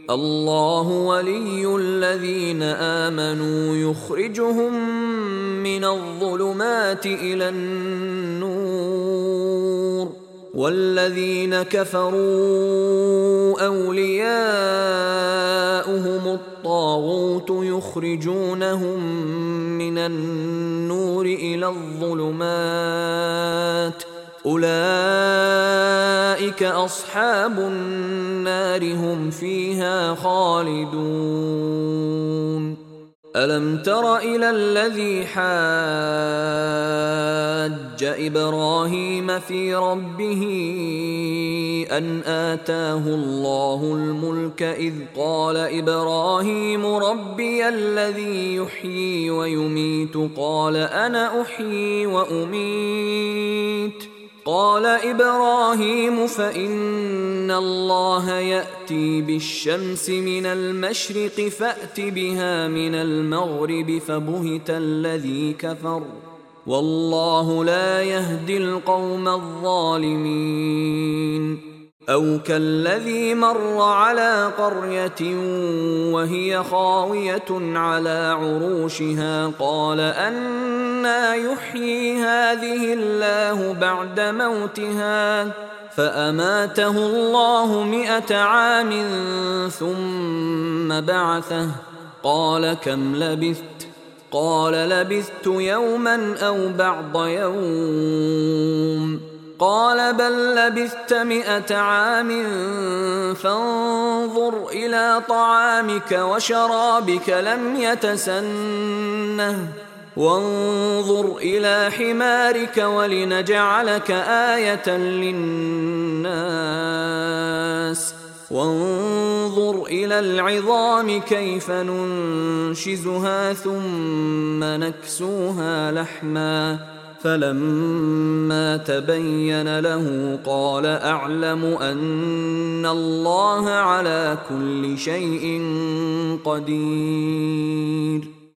الله ولي الذين آمنوا يخرجهم من الظلمات إلى النور، والذين كفروا أولياؤهم الطاغوت يخرجونهم من النور إلى الظلمات، أولئك أصحاب النار هم فيها خالدون. ألم تر إلى الذي حاج إبراهيم في ربه أن آتاه الله الملك إذ قال إبراهيم ربي الذي يحيي ويميت قال أنا أحيي وأميت قال إبراهيم فإن الله يأتي بالشمس من المشرق فأت بها من المغرب فبهت الذي كفر والله لا يهدي القوم الظالمين. أو كالذي مر على قرية وهي خاوية على عروشها قال أنى يحيي هذه الله بعد موتها فأماته الله 100 عام ثم بعثه قال كم لبثت؟ قال لبثت يوما أو بعض يوم قال بل لبثت 100 عام فانظر إلى طعامك وشرابك لم يتسنه وانظر إلى حمارك ولنجعلك آية للناس وانظر إلى العظام كيف ننشزها ثم نكسوها لحما فلما تبين له قال أعلم أن الله على كل شيء قدير.